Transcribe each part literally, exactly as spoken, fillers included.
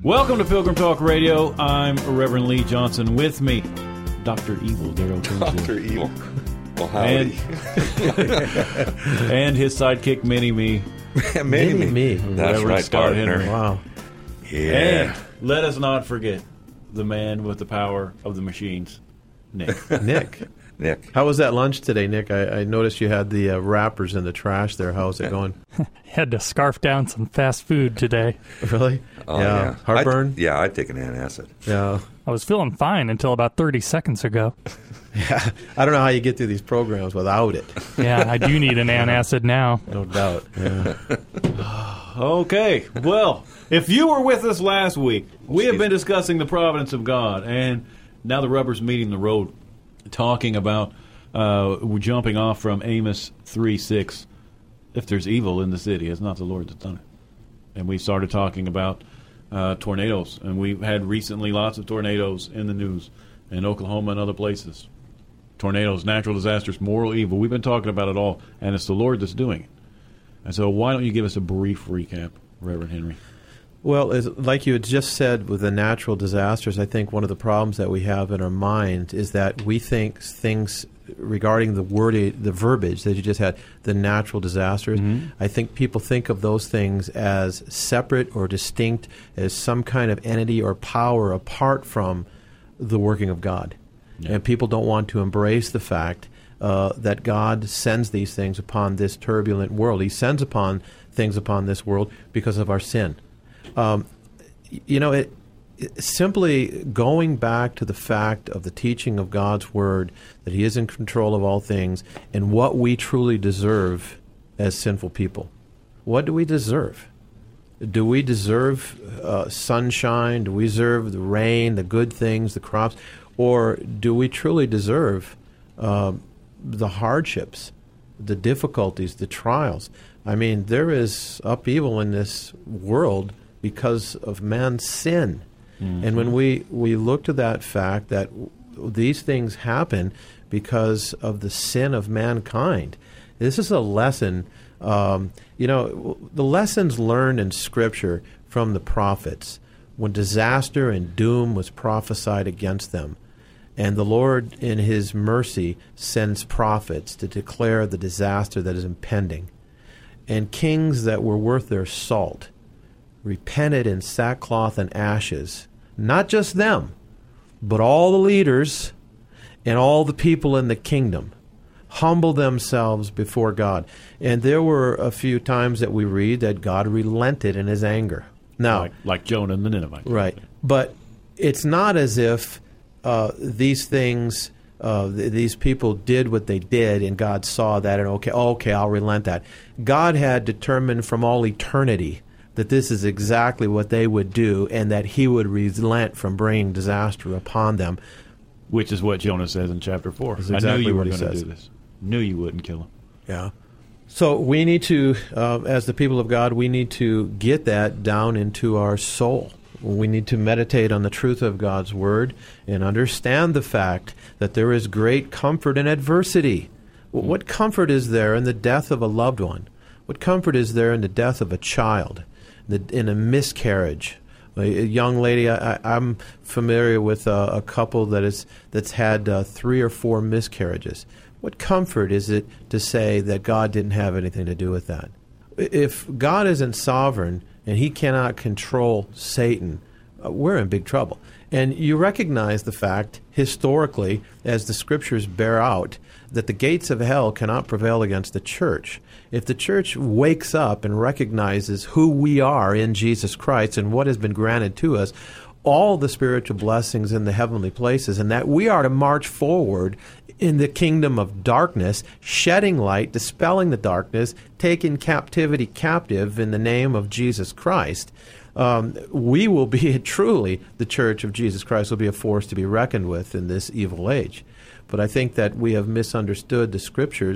Welcome to Pilgrim Talk Radio. I'm Reverend Lee Johnson. With me, Doctor Evil, Darrell Tinsley. Doctor Evil. Well, howdy. And, and his sidekick, Mini-Me. Mini-Me. Me. That's Reverend right, Scott partner. Henry. Wow. Yeah. And let us not forget the man with the power of the machines, Nick. Nick. Nick. How was that lunch today, Nick? I, I noticed you had the uh, wrappers in the trash there. How's it going? Had to scarf down some fast food today. Really? Oh, yeah. yeah. Heartburn? I'd, yeah, I'd take an antacid. Yeah. I was feeling fine until about thirty seconds ago. Yeah. I don't know how you get through these programs without it. Yeah, I do need an antacid now. No doubt. Yeah. Okay, well, if you were with us last week, we have Excuse been discussing the providence of God, and now the rubber's meeting the road, talking about uh, we're jumping off from Amos three six. If there's evil in the city, it's not the Lord that's done it. And we started talking about uh, tornadoes, and we've had recently lots of tornadoes in the news in Oklahoma and other places. Tornadoes, natural disasters, moral evil. We've been talking about it all, and it's the Lord that's doing it. And so why don't you give us a brief recap, Reverend Henry? Well, as, like you had just said with the natural disasters, I think one of the problems that we have in our mind is that we think things regarding the word, the verbiage that you just had, the natural disasters, mm-hmm. I think people think of those things as separate or distinct, as some kind of entity or power apart from the working of God. Yeah. And people don't want to embrace the fact uh, that God sends these things upon this turbulent world. He sends upon things upon this world because of our sin. Um, you know, it, it, simply going back to the fact of the teaching of God's Word, that He is in control of all things, and what we truly deserve as sinful people. What do we deserve? Do we deserve uh, sunshine? Do we deserve the rain, the good things, the crops? Or do we truly deserve uh, the hardships, the difficulties, the trials? I mean, there is upheaval in this world because of man's sin. Mm-hmm. And when we, we look to that fact that w- these things happen because of the sin of mankind, this is a lesson. Um, you know, the lessons learned in Scripture from the prophets when disaster and doom was prophesied against them. And the Lord, in His mercy, sends prophets to declare the disaster that is impending. And kings that were worth their salt repented in sackcloth and ashes. Not just them, but all the leaders and all the people in the kingdom humble themselves before God. And there were a few times that we read that God relented in His anger. Now, like, like Jonah and the Ninevites. Right. But it's not as if uh, these things, uh, th- these people did what they did and God saw that and, okay, okay, I'll relent that. God had determined from all eternity that this is exactly what they would do and that He would relent from bringing disaster upon them. Which is what Jonah says in chapter four. That's I exactly knew you were what he going to says. do this. Knew you wouldn't kill him. Yeah. So we need to, uh, as the people of God, we need to get that down into our soul. We need to meditate on the truth of God's Word and understand the fact that there is great comfort in adversity. Mm-hmm. What comfort is there in the death of a loved one? What comfort is there in the death of a child, in a miscarriage? A young lady, I, I'm familiar with a, a couple that is that's had uh, three or four miscarriages. What comfort is it to say that God didn't have anything to do with that? If God isn't sovereign and He cannot control Satan, uh, we're in big trouble. And you recognize the fact, historically, as the Scriptures bear out, that the gates of hell cannot prevail against the church. If the church wakes up and recognizes who we are in Jesus Christ and what has been granted to us, all the spiritual blessings in the heavenly places, and that we are to march forward in the kingdom of darkness, shedding light, dispelling the darkness, taking captivity captive in the name of Jesus Christ, um, we will be truly, the church of Jesus Christ will be a force to be reckoned with in this evil age. But I think that we have misunderstood the Scriptures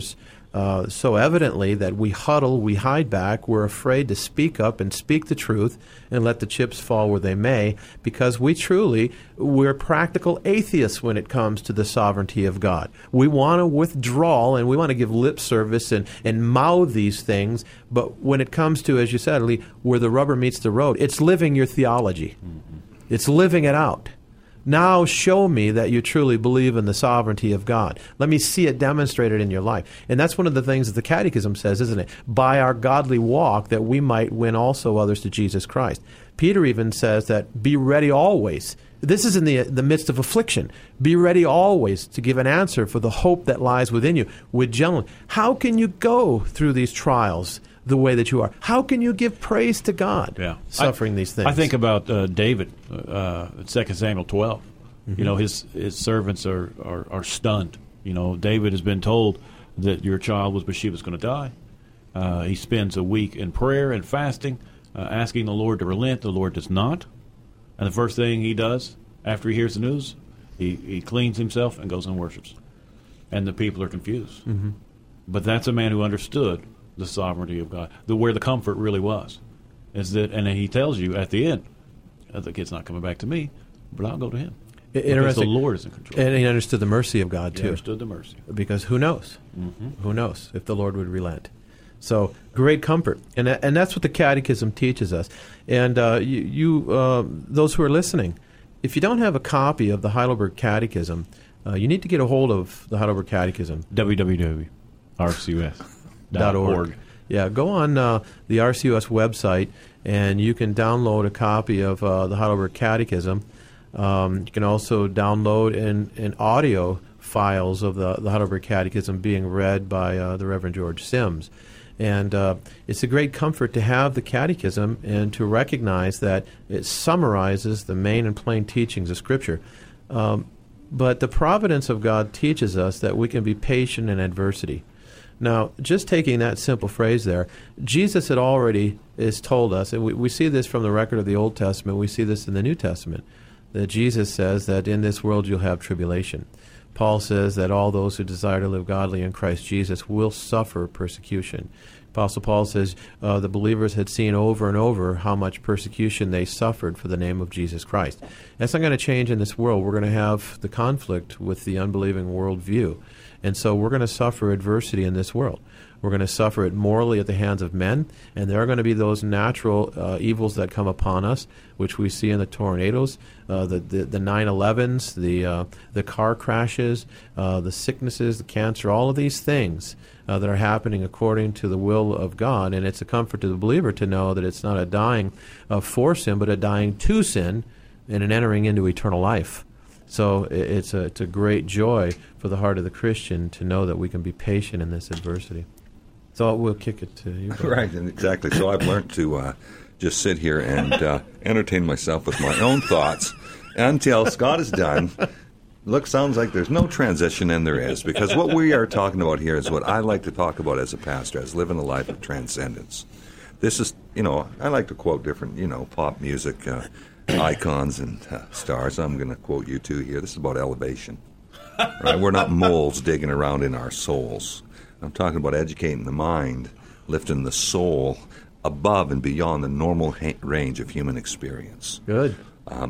uh, so evidently that we huddle, we hide back, we're afraid to speak up and speak the truth and let the chips fall where they may, because we truly, we're practical atheists when it comes to the sovereignty of God. We want to withdraw and we want to give lip service and, and mouth these things, but when it comes to, as you said, Lee, where the rubber meets the road, it's living your theology. Mm-hmm. It's living it out. Now show me that you truly believe in the sovereignty of God. Let me see it demonstrated in your life. And that's one of the things that the Catechism says, isn't it? By our godly walk, that we might win also others to Jesus Christ. Peter even says that be ready always. This is in the, the midst of affliction. Be ready always to give an answer for the hope that lies within you with gentleness. How can you go through these trials the way that you are? How can you give praise to God yeah. suffering I, these things? I think about uh, David, uh, Second Samuel twelve. Mm-hmm. You know, his his servants are, are, are stunned. You know, David has been told that your child was Bathsheba's going to die. Uh, he spends a week in prayer and fasting, uh, asking the Lord to relent. The Lord does not. And the first thing he does after he hears the news, he, he cleans himself and goes and worships. And the people are confused. Mm-hmm. But that's a man who understood the sovereignty of God, the where the comfort really was, is that, and he tells you at the end, the kid's not coming back to me, but I'll go to him. Because the Lord is in control. And he understood the mercy of God, too. He understood the mercy. Because who knows? Mm-hmm. Who knows if the Lord would relent? So, great comfort. And and that's what the Catechism teaches us. And uh, you, you uh, those who are listening, if you don't have a copy of the Heidelberg Catechism, uh, you need to get a hold of the Heidelberg Catechism. w w w dot r c u s dot org. Yeah, go on uh, the R C U S website, and you can download a copy of uh, the Heidelberg Catechism. Um, you can also download an, an audio files of the, the Heidelberg Catechism being read by uh, the Reverend George Sims. And uh, it's a great comfort to have the Catechism and to recognize that it summarizes the main and plain teachings of Scripture. Um, but the providence of God teaches us that we can be patient in adversity. Now, just taking that simple phrase there, Jesus had already has told us, and we, we see this from the record of the Old Testament, we see this in the New Testament, that Jesus says that in this world you'll have tribulation. Paul says that all those who desire to live godly in Christ Jesus will suffer persecution. Apostle Paul says uh, the believers had seen over and over how much persecution they suffered for the name of Jesus Christ. That's not going to change in this world. We're going to have the conflict with the unbelieving worldview. And so we're going to suffer adversity in this world. We're going to suffer it morally at the hands of men, and there are going to be those natural uh, evils that come upon us, which we see in the tornadoes, uh, the, the the nine elevens, the uh, the car crashes, uh, the sicknesses, the cancer, all of these things uh, that are happening according to the will of God. And it's a comfort to the believer to know that it's not a dying uh, for sin, but a dying to sin and an entering into eternal life. So it's a, it's a great joy for the heart of the Christian to know that we can be patient in this adversity. So we'll kick it to you. Brother. Right, and exactly. So I've learned to uh, just sit here and uh, entertain myself with my own thoughts until Scott is done. Look, sounds like there's no transition, and there is, because what we are talking about here is what I like to talk about as a pastor, as living a life of transcendence. This is, you know, I like to quote different, you know, pop music uh, icons and uh, stars. I'm going to quote you two here. This is about elevation. Right? We're not moles digging around in our souls. I'm talking about educating the mind, lifting the soul above and beyond the normal ha- range of human experience. Good. Um,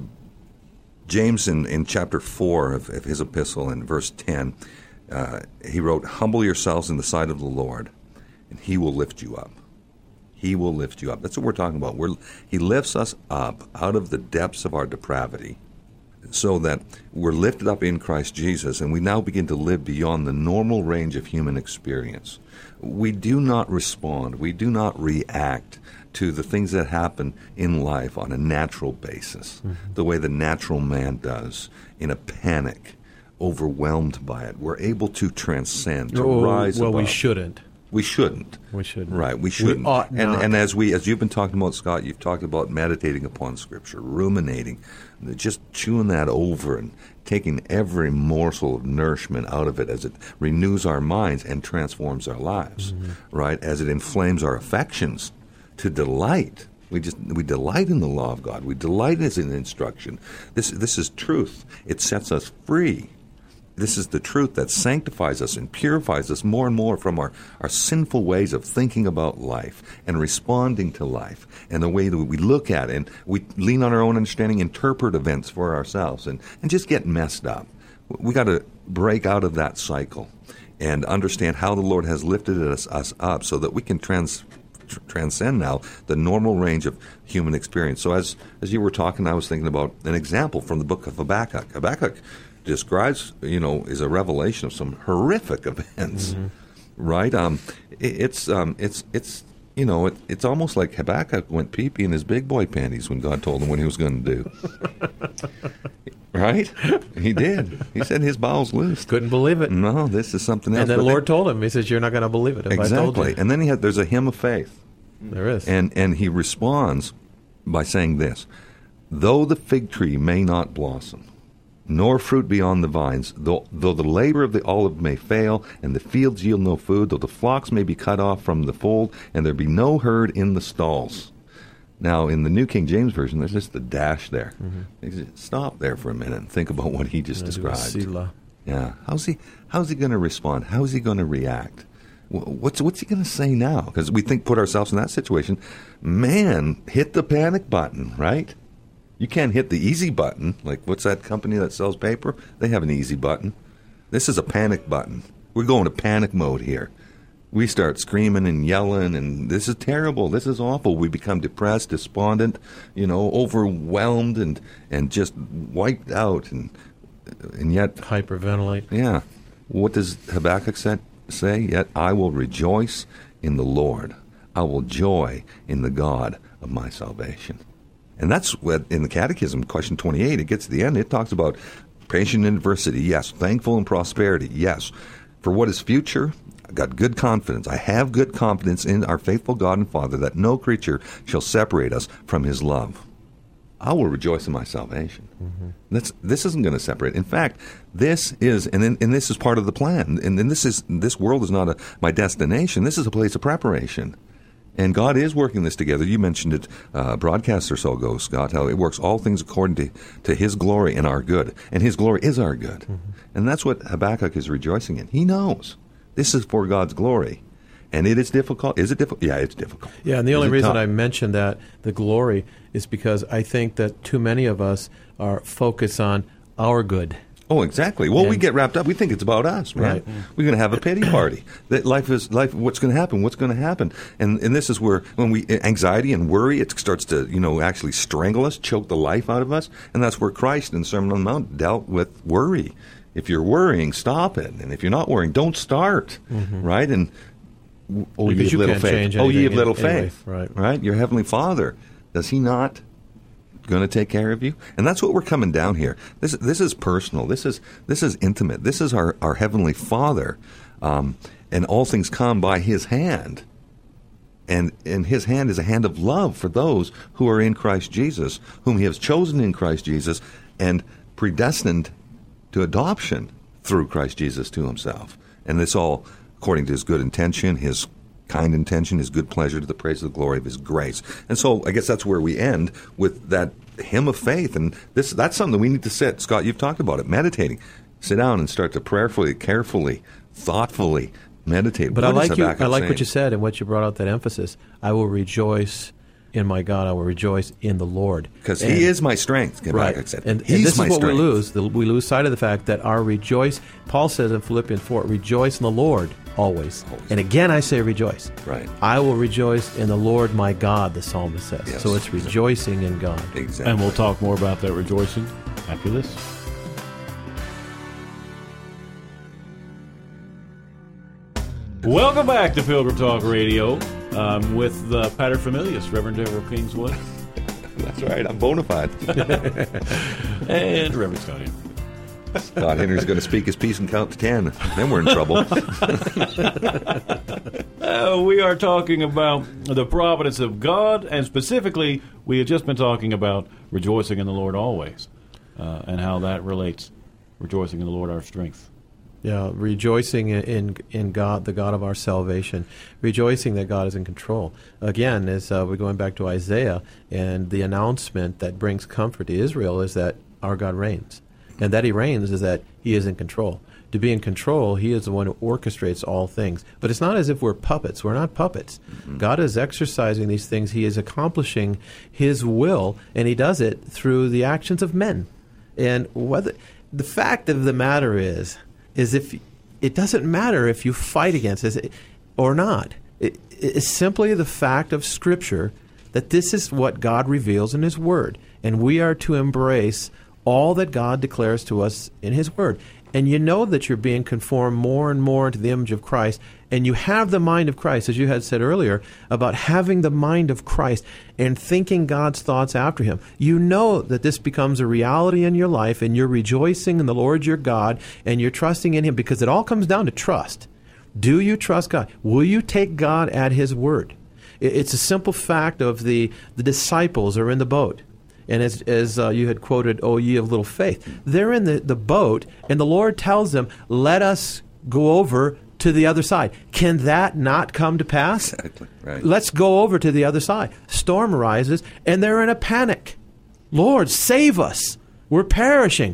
James, in, in chapter four of, of his epistle, in verse ten, uh, he wrote, "Humble yourselves in the sight of the Lord, and he will lift you up." He will lift you up. That's what we're talking about. We're, he lifts us up out of the depths of our depravity, so that we're lifted up in Christ Jesus, and we now begin to live beyond the normal range of human experience. We do not respond, we do not react to the things that happen in life on a natural basis, mm-hmm. the way the natural man does, in a panic, overwhelmed by it. We're able to transcend, to oh, rise well, above. we shouldn't. We shouldn't. We shouldn't. Right, we shouldn't. We ought and not. and as we as you've been talking about, Scott, you've talked about meditating upon Scripture, ruminating, just chewing that over and taking every morsel of nourishment out of it as it renews our minds and transforms our lives, mm-hmm. right? As it inflames our affections to delight. We just we delight in the law of God. We delight in His instruction. This this is truth. It sets us free. this is the truth that sanctifies us and purifies us more and more from our, our sinful ways of thinking about life and responding to life and the way that we look at it. And we lean on our own understanding, interpret events for ourselves, and, and just get messed up. We got to break out of that cycle and understand how the Lord has lifted us, us up so that we can trans, tr- transcend now the normal range of human experience. So as, as you were talking, I was thinking about an example from the book of Habakkuk. Habakkuk describes, you know, is a revelation of some horrific events, mm-hmm. right? Um, it, it's um, it's it's you know, it, it's almost like Habakkuk went pee-pee in his big boy panties when God told him what he was going to do. Right? He did. He said his bowels loosed. Couldn't believe it. No, this is something else. And then the But Lord they, told him, he says, you're not going to believe it if exactly. I told you. And then he had, there's a hymn of faith. There is. And and he responds by saying this: though the fig tree may not blossom, nor fruit be on the vines, though, though the labor of the olive may fail, and the fields yield no food, though the flocks may be cut off from the fold, and there be no herd in the stalls. Now, in the New King James Version, there's just the dash there. Mm-hmm. Stop there for a minute and think about what he just described. Selah. Yeah. How's he, how's he going to respond? How's he going to react? What's, what's he going to say now? Because we think, put ourselves in that situation. Man, hit the panic button, right? You can't hit the easy button. Like, what's that company that sells paper? They have an easy button. This is a panic button. We're going to panic mode here. We start screaming and yelling, and this is terrible. This is awful. We become depressed, despondent, you know, overwhelmed, and, and just wiped out, and and yet hyperventilate. Yeah. What does Habakkuk say? Say, yet I will rejoice in the Lord. I will joy in the God of my salvation. And that's what in the Catechism, question twenty-eight, it gets to the end. It talks about patient in adversity, yes. Thankful in prosperity, yes. For what is future, I've got good confidence. I have good confidence in our faithful God and Father that no creature shall separate us from his love. I will rejoice in my salvation. Mm-hmm. That's, this isn't going to separate. In fact, this is, and, and this is part of the plan. And, and this is this world is not a, my destination. This is a place of preparation. And God is working this together. You mentioned it uh, broadcast or so ago, Scott, how it works all things according to, to his glory and our good. And his glory is our good. Mm-hmm. And that's what Habakkuk is rejoicing in. He knows this is for God's glory. And it is difficult. Is it difficult? Yeah, it's difficult. Yeah, and the only Is it reason tough? I mentioned that, the glory, is because I think that too many of us are focused on our good. Oh, exactly. Well, And- we get wrapped up. We think it's about us, man. Right. We're going to have a pity party. That life is life. What's going to happen? What's going to happen? And and this is where when we anxiety and worry, it starts to you know actually strangle us, choke the life out of us, and that's where Christ in the Sermon on the Mount dealt with worry. If you're worrying, stop it, and if you're not worrying, don't start. Mm-hmm. Right? And oh, Because ye of you little can't faith. change Oh, ye of anything little anyway. faith. Right. Right. Your heavenly Father, does He not going to take care of you? And that's what we're coming down here. This this is personal. This is this is intimate. This is our, our heavenly Father, um, and all things come by His hand. And and His hand is a hand of love for those who are in Christ Jesus, whom He has chosen in Christ Jesus and predestined to adoption through Christ Jesus to Himself. And it's all according to His good intention, His kind intention, His good pleasure, to the praise of the glory of His grace. And so I guess that's where we end with that hymn of faith. And this that's something we need to sit. Scott, you've talked about it, meditating. Sit down and start to prayerfully, carefully, thoughtfully meditate. But What I is like you. Habakkuk I like saying? what you said and what you brought out, that emphasis. I will rejoice in my God. I will rejoice in the Lord. Because And- He is my strength, Habakkuk right. said. And, He's and this my is what strength. we lose. The, we lose sight of the fact that our rejoice. Paul says in Philippians four, "Rejoice in the Lord always." Always. And again, I say rejoice. Right. I will rejoice in the Lord my God. The psalmist says. Yes. So it's rejoicing in God. Exactly. And we'll talk more about that rejoicing after this. Welcome back to Pilgrim Talk Radio um, with uh, paterfamilias, Reverend Deborah Kingswood, That's right. I'm bona fide. and Reverend Scott Henry. God Henry's going to speak his piece and count to ten. Then we're in trouble. Uh, we are talking about the providence of God, and specifically, we have just been talking about rejoicing in the Lord always, uh, and how that relates, rejoicing in the Lord our strength. Yeah, rejoicing in, in in God, the God of our salvation, rejoicing that God is in control. Again, as uh, we're going back to Isaiah, and the announcement that brings comfort to Israel is that our God reigns. And that he reigns is that he is in control. To be in control, he is the one who orchestrates all things. But it's not as if we're puppets. We're not puppets. Mm-hmm. God is exercising these things. He is accomplishing his will, and he does it through the actions of men. And whether the fact of the matter is, is if it doesn't matter if you fight against this or not. It, it's simply the fact of Scripture that this is what God reveals in his Word. And we are to embrace all that God declares to us in his Word. And you know that you're being conformed more and more into the image of Christ, and you have the mind of Christ, as you had said earlier, about having the mind of Christ and thinking God's thoughts after him. You know that this becomes a reality in your life, and you're rejoicing in the Lord your God, and you're trusting in him, because it all comes down to trust. Do you trust God? Will you take God at his word? It's a simple fact of the, the disciples are in the boat. And as, as uh, you had quoted, "O ye of little faith," they're in the, the boat, and the Lord tells them, let us go over to the other side. Can that not come to pass? Exactly. Right. Let's go over to the other side. Storm arises, and they're in a panic. Lord, save us. We're perishing.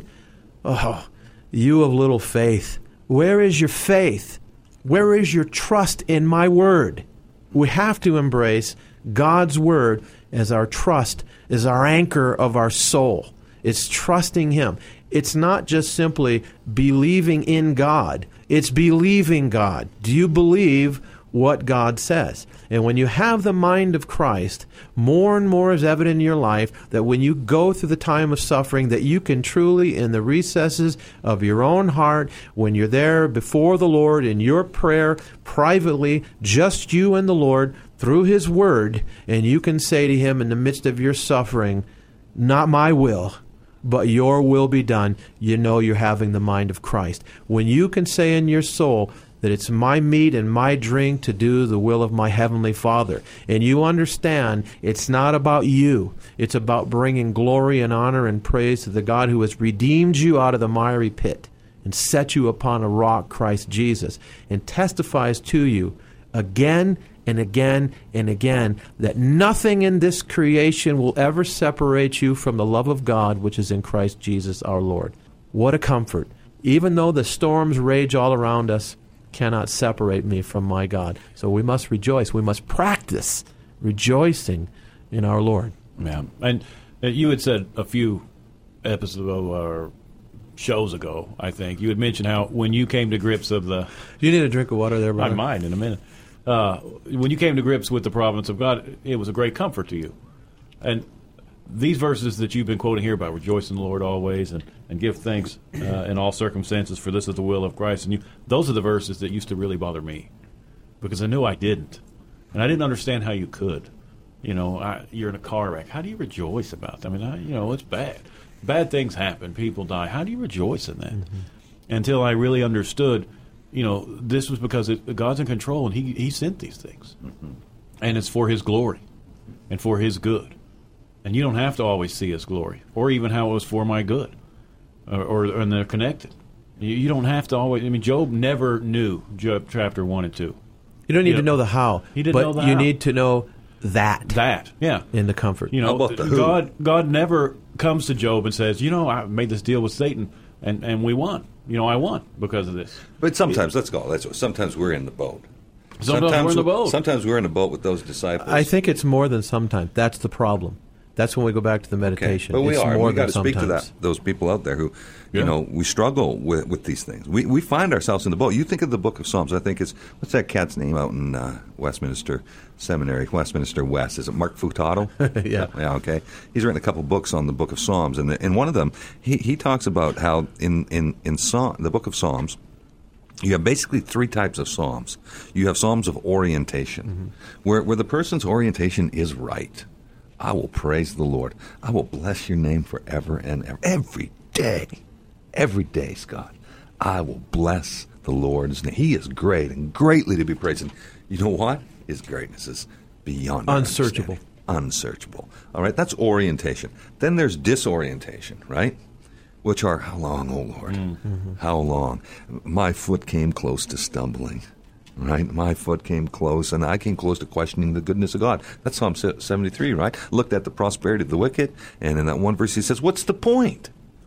Oh, you of little faith. Where is your faith? Where is your trust in my word? We have to embrace God's word as our trust, as our anchor of our soul. It's trusting him. It's not just simply believing in God. It's believing God. Do you believe what God says? And when you have the mind of Christ, more and more is evident in your life that when you go through the time of suffering, that you can truly, in the recesses of your own heart, when you're there before the Lord in your prayer, privately, just you and the Lord, through his word, and you can say to him in the midst of your suffering, not my will, but your will be done. You know you're having the mind of Christ. When you can say in your soul that it's my meat and my drink to do the will of my heavenly Father, and you understand it's not about you, it's about bringing glory and honor and praise to the God who has redeemed you out of the miry pit and set you upon a rock, Christ Jesus, and testifies to you again and again and again that nothing in this creation will ever separate you from the love of God which is in Christ Jesus our Lord. What a comfort. Even though the storms rage all around us, cannot separate me from my God. So we must rejoice. We must practice rejoicing in our Lord. Yeah. And uh, you had said a few episodes ago, or shows ago, I think, you had mentioned how when you came to grips of the... Do you need a drink of water there, brother? I might in a minute. Uh, when you came to grips with the providence of God, it was a great comfort to you. And these verses that you've been quoting here about rejoice in the Lord always and, and give thanks uh, in all circumstances, for this is the will of Christ. And you, those are the verses that used to really bother me, because I knew I didn't. And I didn't understand how you could. You know, I, you're in a car wreck. How do you rejoice about that? I mean, I, you know, it's bad. Bad things happen. People die. How do you rejoice in that? Mm-hmm. Until I really understood, you know, this was because it, God's in control, and he, he sent these things. Mm-hmm. And it's for his glory and for his good. And you don't have to always see his glory, or even how it was for my good, or, or and they're connected. You, you don't have to always. I mean, Job never knew Job chapter one and two. You don't need you to know, know the how. He didn't but know the you how. need to know that. That, yeah, in the comfort. You know, How about the who? God. God never comes to Job and says, "You know, I made this deal with Satan, and, and we won. You know, I won because of this." But sometimes, let's go. Let's, sometimes we're in the boat. Sometimes, sometimes we're in the boat. Sometimes we're in the boat with those disciples. I think it's more than sometimes. That's the problem. That's when we go back to the meditation. Okay. But we it's are. More we got to than speak to sometimes. that, those people out there who, you Yeah. know, we struggle with, with these things. We we find ourselves in the boat. You think of the Book of Psalms. I think it's, what's that cat's name out in uh, Westminster Seminary, Westminster West? Is it Mark Futato? Yeah. Yeah, okay. He's written a couple books on the Book of Psalms. And in one of them, he, he talks about how in, in, in Psalm, the Book of Psalms, you have basically three types of psalms. You have psalms of orientation, mm-hmm. where, where the person's orientation is right. I will praise the Lord. I will bless your name forever and ever. Every day. Every day, Scott. I will bless the Lord's name. He is great and greatly to be praised. And you know what? His greatness is beyond our Unsearchable. understanding. Unsearchable. All right, that's orientation. Then there's disorientation, right? Which are, how long, oh Lord? Mm-hmm. How long? My foot came close to stumbling. Right? My foot came close, and I came close to questioning the goodness of God. That's Psalm seventy-three, right? Looked at the prosperity of the wicked, and in that one verse he says, what's the point?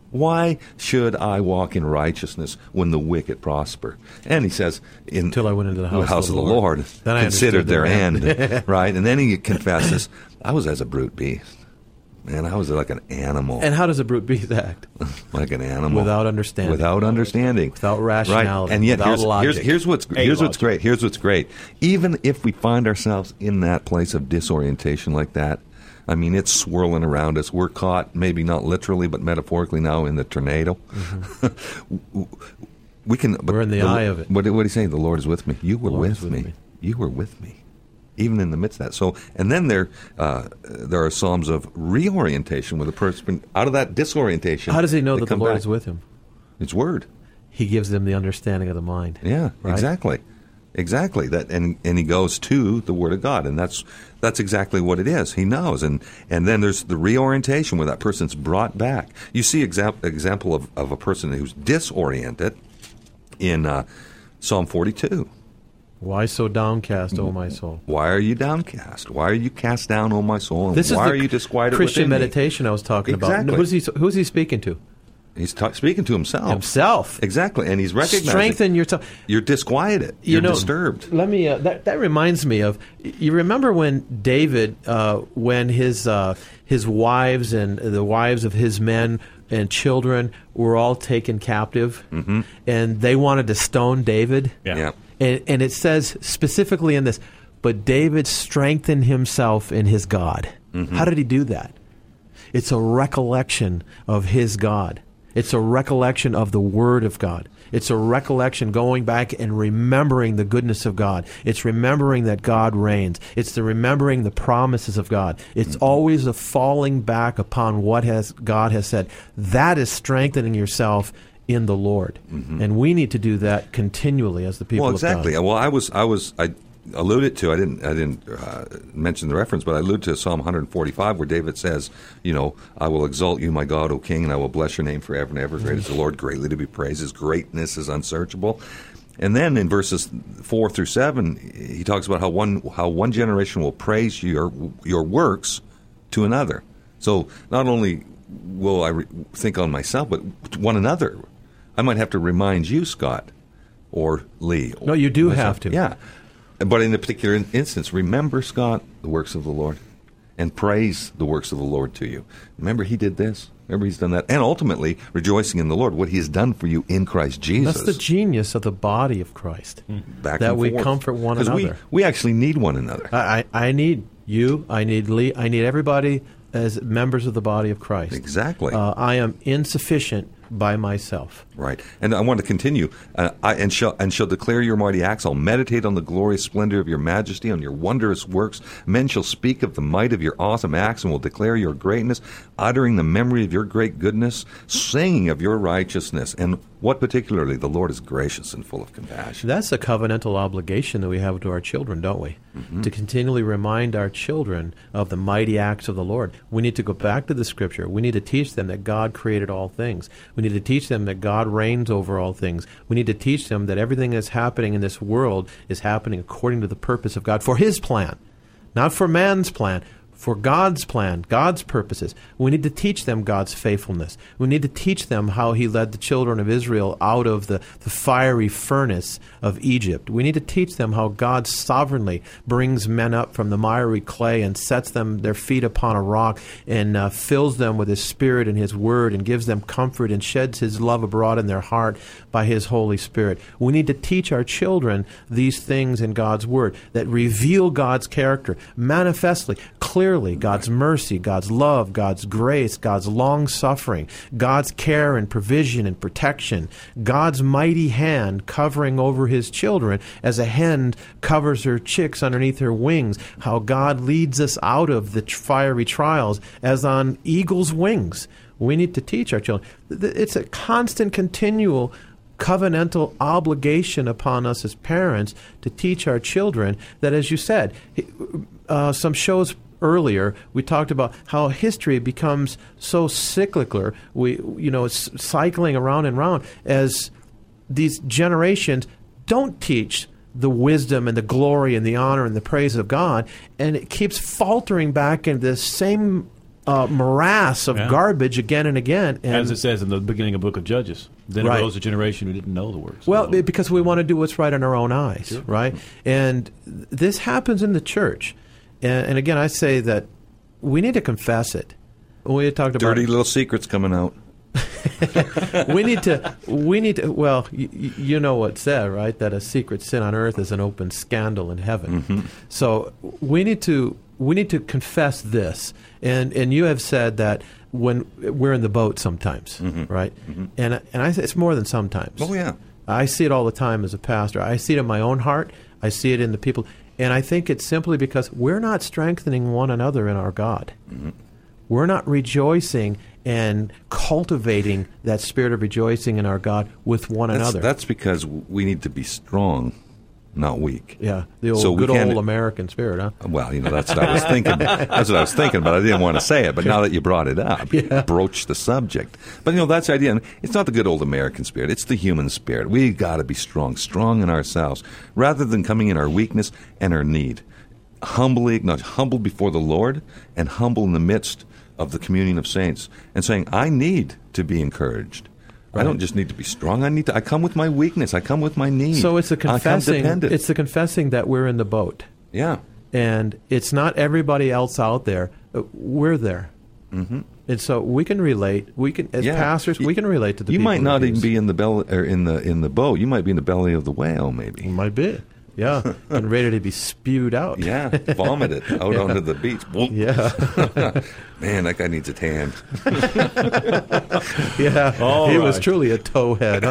Why should I walk in righteousness when the wicked prosper? And he says, in, Until I went into the house, house of the Lord, Lord then I considered their understood end. their Right? And then he confesses, I was as a brute beast. Man, I was like an animal. And how does a brute beast act? Like an animal. Without understanding. Without understanding. Without rationality. Right. And yet, without here's, logic. here's, here's, what's, here's what's logic. great. Here's what's great. Even if we find ourselves in that place of disorientation like that, I mean, it's swirling around us. We're caught, maybe not literally, but metaphorically now in the tornado. Mm-hmm. we can. But We're in the, the eye of it. What, what did he say? The Lord is with me. You were with, with me. me. You were with me. Even in the midst of that. So, and then there, uh, there are psalms of reorientation where the person out of that disorientation. How does he know they that the come Lord back. is with him? It's Word. He gives them the understanding of the mind. Yeah, right? exactly, exactly. That, and and he goes to the Word of God, and that's that's exactly what it is. He knows, and and then there's the reorientation where that person's brought back. You see example example of, of a person who's disoriented in uh, Psalm forty-two. Why so downcast, O my soul? Why are you downcast? Why are you cast down, O my soul? And This why is are the you disquieted Christian within me? meditation I was talking Exactly. about. Who's he, who's he speaking to? He's ta- speaking to himself. Himself. Exactly, and he's recognizing Strengthen yourself. you're disquieted. You You're know, disturbed. Let me. Uh, that that reminds me of. You remember when David, uh, when his uh, his wives and the wives of his men and children were all taken captive, mm-hmm. and they wanted to stone David. Yeah. Yeah. And, and it says specifically in this, but David strengthened himself in his God. Mm-hmm. How did he do that? It's a recollection of his God. It's a recollection of the Word of God. It's a recollection going back and remembering the goodness of God. It's remembering that God reigns. It's the remembering the promises of God. It's mm-hmm. always a falling back upon what has God has said. That is strengthening yourself in the Lord. Mm-hmm. And we need to do that continually as the people Well, of God. exactly. Well, I was, I was, I alluded to. I didn't, I didn't uh, mention the reference, but I alluded to Psalm one forty-five, where David says, "You know, I will exalt you, my God, O King, and I will bless your name forever and ever. Great is the Lord, greatly to be praised. His greatness is unsearchable." And then in verses four through seven, he talks about how one, how one generation will praise your your works to another. So not only will I re- think on myself, but one another. I might have to remind you, Scott, or Lee. No, you do myself. have to. Yeah. But in a particular in- instance, remember, Scott, the works of the Lord, and praise the works of the Lord to you. Remember, he did this. Remember, he's done that. And ultimately, rejoicing in the Lord, what he has done for you in Christ Jesus. That's the genius of the body of Christ. Back that and we forth. comfort one 'Cause another. We, we actually need one another. I, I I need you. I need Lee. I need everybody as members of the body of Christ. Exactly. Uh, I am insufficient by myself. Right. And I want to continue. Uh, I, and, shall, and shall declare your mighty acts. I'll meditate on the glorious splendor of your majesty, on your wondrous works. Men shall speak of the might of your awesome acts and will declare your greatness, uttering the memory of your great goodness, singing of your righteousness. And what particularly? The Lord is gracious and full of compassion. That's a covenantal obligation that we have to our children, don't we? Mm-hmm. To continually remind our children of the mighty acts of the Lord. We need to go back to the Scripture. We need to teach them that God created all things. We need to teach them that God reigns over all things. We need to teach them that everything that's happening in this world is happening according to the purpose of God, for His plan, not for man's plan, for God's plan, God's purposes. We need to teach them God's faithfulness. We need to teach them how He led the children of Israel out of the, the fiery furnace of Egypt. We need to teach them how God sovereignly brings men up from the miry clay and sets them their feet upon a rock and uh, fills them with His Spirit and His Word and gives them comfort and sheds His love abroad in their heart by His Holy Spirit. We need to teach our children these things in God's Word that reveal God's character manifestly, clearly. God's mercy, God's love, God's grace, God's long-suffering, God's care and provision and protection, God's mighty hand covering over His children as a hen covers her chicks underneath her wings, how God leads us out of the fiery trials as on eagle's wings. We need to teach our children. It's a constant, continual covenantal obligation upon us as parents to teach our children that, as you said, uh, some shows earlier, we talked about how history becomes so cyclical. We, you know, it's cycling around and around as these generations don't teach the wisdom and the glory and the honor and the praise of God, and it keeps faltering back into the same uh, morass of Yeah. garbage again and again. And As it says in the beginning of the book of Judges. Then Right. arose a generation who didn't know the works. of Well, the Lord. because we want to do what's right in our own eyes, Sure. right? And this happens in the church. And, and again, I say that we need to confess it. We had talked about Dirty little secrets coming out. we need to. We need to. Well, y- y- you know what's said, right? That a secret sin on earth is an open scandal in heaven. Mm-hmm. So we need to. We need to confess this. And and you have said that when we're in the boat sometimes, right? And and I say it's more than sometimes. Oh, yeah. I see it all the time as a pastor. I see it in my own heart. I see it in the people. And I think it's simply because we're not strengthening one another in our God. Mm-hmm. We're not rejoicing and cultivating that spirit of rejoicing in our God with one That's, another. that's because we need to be strong, not weak. yeah, the old So we good can't- old American spirit, huh? Well, you know, that's what I was thinking. That's what I was thinking, but I didn't want to say it. But now that you brought it up, Yeah. broach the subject. But, you know, that's the idea. And it's not the good old American spirit. It's the human spirit. We got to be strong, strong in ourselves, rather than coming in our weakness and our need. Humbly acknowledge, humble before the Lord and humble in the midst of the communion of saints and saying, I need to be encouraged. I don't just need to be strong. I need to. I come with my weakness. I come with my need. So it's the I come confessing. dependent. It's the confessing that we're in the boat, yeah. and it's not everybody else out there. Uh, We're there, mm-hmm. and so we can relate. We can, as Yeah. pastors, we can relate to the. You people might not who even use- be in the belly or in the in the boat. You might be in the belly of the whale, maybe. Might be, yeah, and ready to be spewed out. Yeah, vomit it out onto the beach. Whoop. Yeah. Man, that guy needs a tan. Yeah, All he was right. truly a towhead,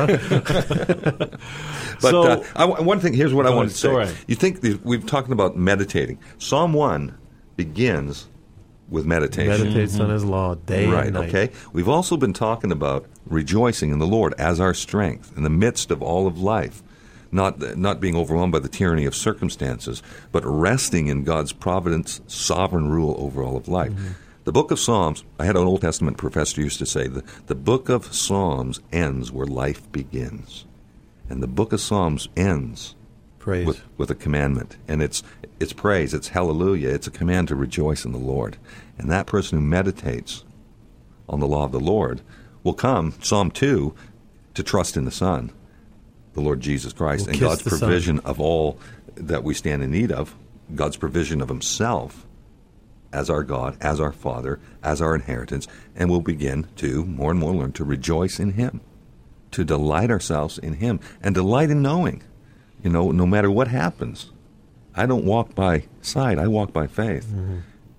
huh? But So- uh, I, one thing, here's what I Go wanted ahead. to say. Go ahead. You think the, we've talking about meditating. Psalm one begins with meditation. Meditates on his law day Right, and night. okay. We've also been talking about rejoicing in the Lord as our strength in the midst of all of life. Not, not being overwhelmed by the tyranny of circumstances, but resting in God's providence, sovereign rule over all of life. Mm-hmm. The book of Psalms, I had an Old Testament professor who used to say, the, the book of Psalms ends where life begins. And the book of Psalms ends Praise. with, with a commandment. And it's, it's praise, it's hallelujah, it's a command to rejoice in the Lord. And that person who meditates on the law of the Lord will come, Psalm two, to trust in the Son, the Lord Jesus Christ, Will and kiss God's the Son. provision of all that we stand in need of, God's provision of himself as our God, as our Father, as our inheritance, and we'll begin to more and more learn to rejoice in him, to delight ourselves in him, and delight in knowing, you know, no matter what happens, I don't walk by sight, I walk by faith. Mm-hmm.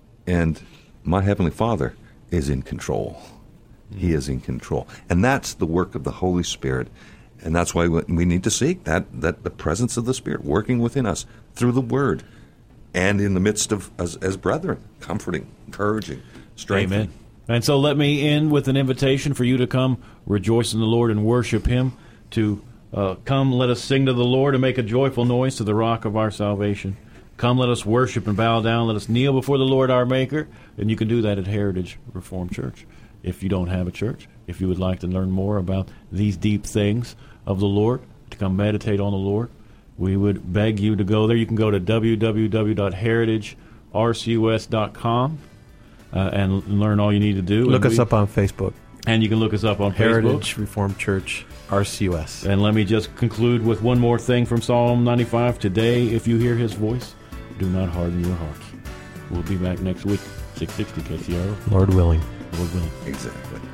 And my Heavenly Father is in control. He is in control. And that's the work of the Holy Spirit. And that's why we need to seek that, that the presence of the Spirit working within us through the Word and in the midst of, as, as brethren, comforting, encouraging, strengthening. Amen. And so let me end with an invitation for you to come rejoice in the Lord and worship him, to uh, come let us sing to the Lord and make a joyful noise to the rock of our salvation. Come let us worship and bow down. Let us kneel before the Lord our Maker. And you can do that at Heritage Reformed Church. If you don't have a church, if you would like to learn more about these deep things of the Lord, to come meditate on the Lord, we would beg you to go there. You can go to w w w dot heritage r c u s dot com uh, and learn all you need to do. Look and us we- up on Facebook. And you can look us up on Heritage Facebook. Reformed Church, R C U S. And let me just conclude with one more thing from Psalm ninety-five. Today, if you hear his voice, do not harden your hearts. We'll be back next week, six sixty K C R O. Lord willing. Lord willing. Exactly.